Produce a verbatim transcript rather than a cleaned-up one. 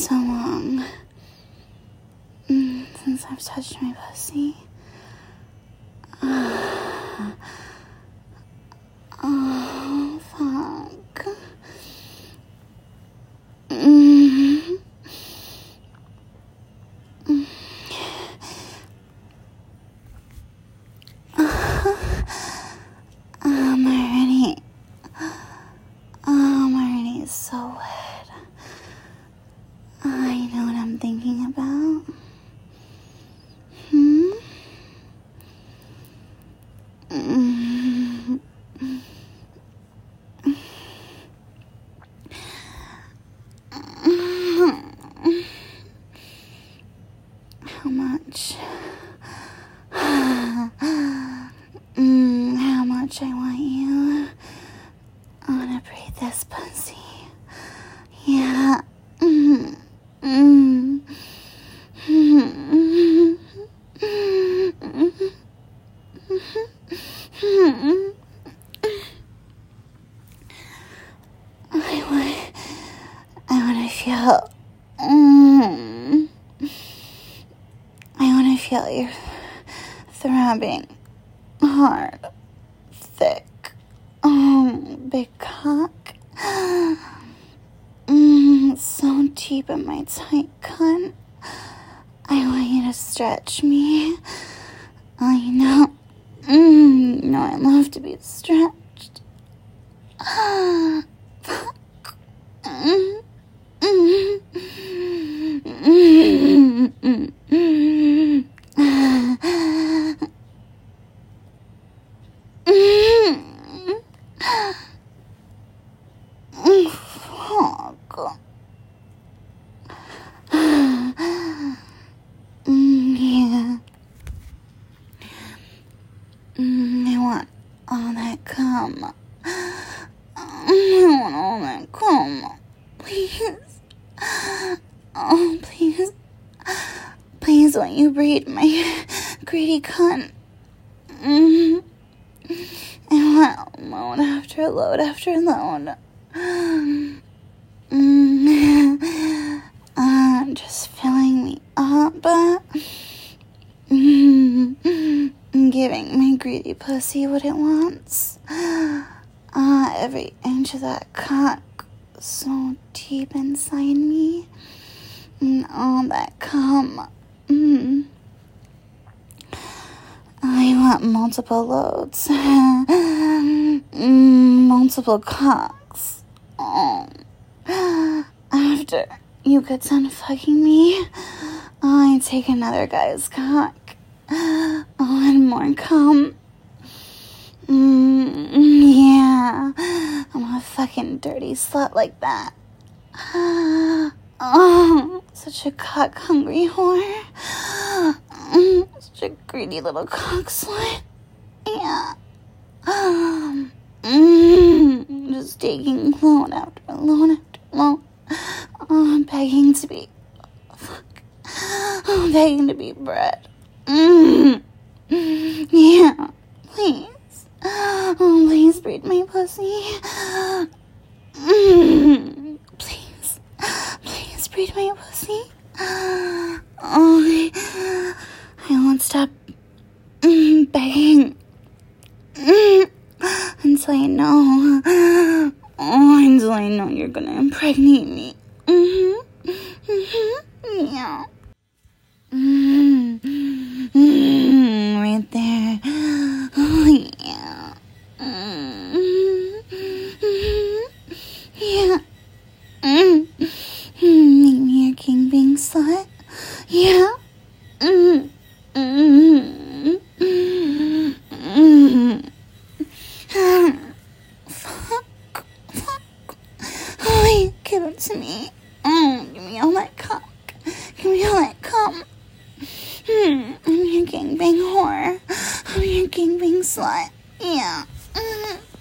so long mm, since I've touched my pussy. Uh, oh, fuck. Mm. Mm. I'm already, I'm already so wet. I know what I'm thinking about. Hmm? Mm. How much? Mm, how much I want you. I wanna breathe this pussy. Yeah. Mm. Mm. Mm. Mm. I want, I want to feel, mm, I want to feel your throbbing, hard, thick, oh, big cock. Mm, so deep in my tight cunt. I want you to stretch me. I know. Mm, you know I love to be stretched. Fuck. Mm, mm, mm, mm, mm. Mm, fuck. Mm, yeah. Mm, I want all that cum. I want all that cum. Please. Oh, please. Please, won't you breed my greedy cunt? Mm. I want load after load after load. Mm. Uh, just filling me up. Mm. Giving my greedy pussy what it wants. Uh, every inch of that cock so deep inside me. And all that cum. Mm. I want multiple loads. mm, multiple cocks. Oh. After you get done fucking me, I take another guy's cock. Oh, and more cum. Mm, yeah. I'm a fucking dirty slut like that. Oh, such a cock-hungry whore. Mm, such a greedy little cock slut. Yeah. Mm, just taking loan after loan after loan. Oh, begging to be... Fuck. Oh, begging to be bred. Mm. Yeah. Please. Oh, please breed my pussy. Mm. Please. Please breed my pussy. Oh, I, I won't stop mm, begging mm, until I know. Oh, until I know you're gonna impregnate me. Mm-hmm. Mm-hmm. Yeah. Mm-hmm. Mm-hmm. Right there. Oh, yeah. Mm-hmm. Yeah. Mm-hmm. Make me your king being slut. Yeah. Mm-hmm. Mm-hmm. Mm-hmm. Fuck. Fuck. Oh, give it to me. Oh, give me all that cock. Give me all that cum. Hmm. I'm your gangbang whore. I'm your gangbang slut. Yeah. Mm-hmm.